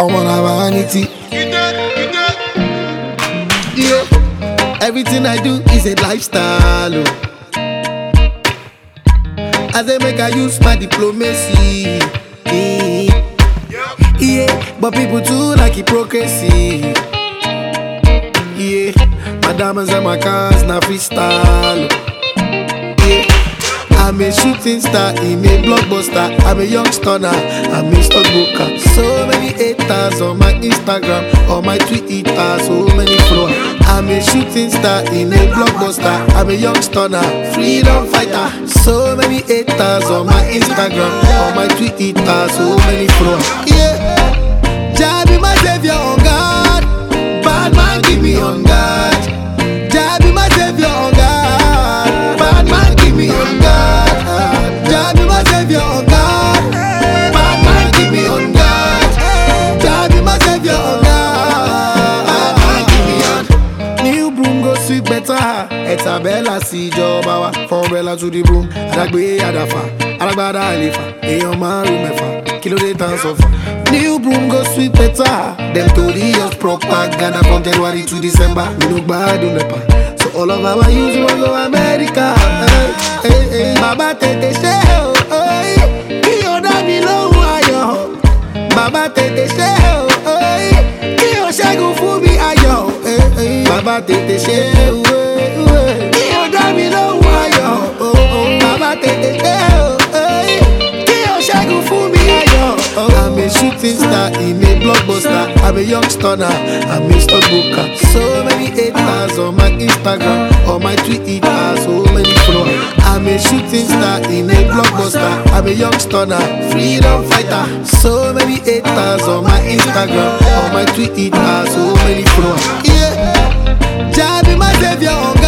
I'm on a vanity. Yeah, everything I do is a lifestyle. Oh. As I make I use my diplomacy. Yeah, but people too like hypocrisy. Yeah, my diamonds and my cars now freestyle. Yeah, I'm a shooting star in a blockbuster. I'm a young stunner, I'm a stockbroker. So many haters on my Instagram, on my Twitter, so many followers. I'm a shooting star in a blockbuster. I'm a young stunner, freedom fighter. So many haters on my Instagram, on my Twitter, so many followers. Yeah, Jah be my savior on God. Bad man give me on God. Jah be my savior on God. Bad man give me on God. Jah be my savior on God. Bad man give me on God. Jah be my savior on God. Bad man give me on. New broom go sweep better. Etabella si joba wa. From umbrella to the broom. Adagbe adafa. Adagbada alifa. Eyan maru mefa. Kilo de tan sofa. New broom go sweep better. Them Tory just propaganda from January to December. We no bad on the pan. So all of our youth will go America. Hey, hey, hey. Baba tete she oh, hey. Ki oda mi lo ayo. Baba tete she oh, hey. Ki o segun fún mi ayo. Hey, hey. Baba tete she oh, hey. Ki oda mi lo ayo. Oh, oh. Baba tete she oh, hey. Ki o segun fún mi ayo. I'm a shooting star in a blockbuster. I'm a young stunner, I'm a stockbroker. So many haters on my Instagram, on my Twitter, so many followers. I'm a shooting star in a blockbuster. I'm a young stunner, freedom fighter. So many haters on my Instagram, on my Twitter, so many followers. Yeah, Jah be my savior.